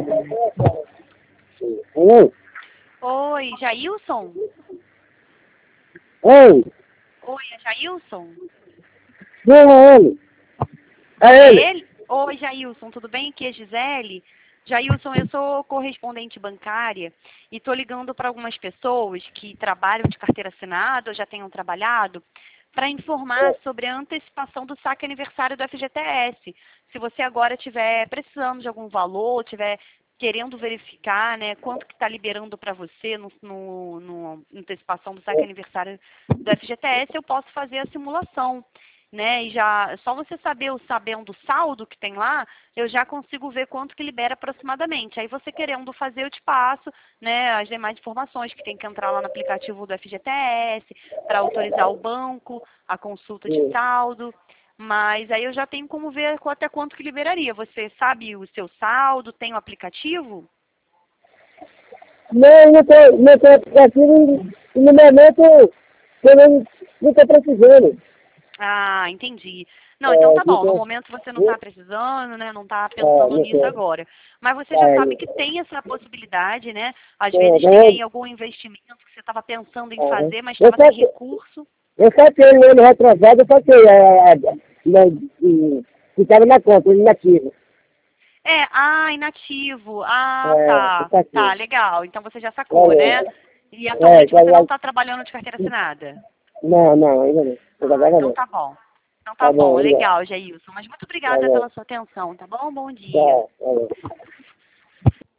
Alô? Oi, Jailson? Oi, Oi, é Jailson? quem é ele? É É ele. ele? Oi, Jailson, tudo bem? Aqui é Gisele. Jailson, eu sou correspondente bancária e estou ligando para algumas pessoas que trabalham de carteira assinada ou já tenham trabalhado para informar sobre a antecipação do saque aniversário do FGTS. Se você agora estiver precisando de algum valor, estiver querendo verificar, né, quanto que está liberando para você no antecipação do saque aniversário do FGTS, eu posso fazer a simulação, né? E já só você sabendo o saldo que tem lá, eu já consigo ver quanto que libera aproximadamente. Aí você querendo fazer, eu te passo, né, as demais informações que tem que entrar lá no aplicativo do FGTS para autorizar o banco, a consulta de saldo. Mas aí eu já tenho como ver até quanto que liberaria. Você sabe o seu saldo? Tem o aplicativo? Não, não tô aplicativo e no momento eu não tô precisando. Ah, entendi. Não, então tá Não bom. No tô, momento você não está precisando, né? Não está é, pensando não nisso tô. agora. Mas você já É, sabe que tem essa possibilidade, né? Às é, vezes tem aí algum investimento que você estava pensando em fazer, mas eu estava sem só, recurso. eu saquei no ano retrasado, eu saquei que estava na conta, inativo. Inativo. Ah, É, eu tá. Tá, saquei. legal. Então você já sacou, Valeu. né? E atualmente Já, você não já, está trabalhando de carteira assinada. não, ainda não. Ah, Agora então não. tá bom. Então tá Tá bom, bom, obrigado. legal, Jailson. Mas muito obrigada Valeu. pela sua atenção, tá bom? Bom dia. Tchau. Valeu.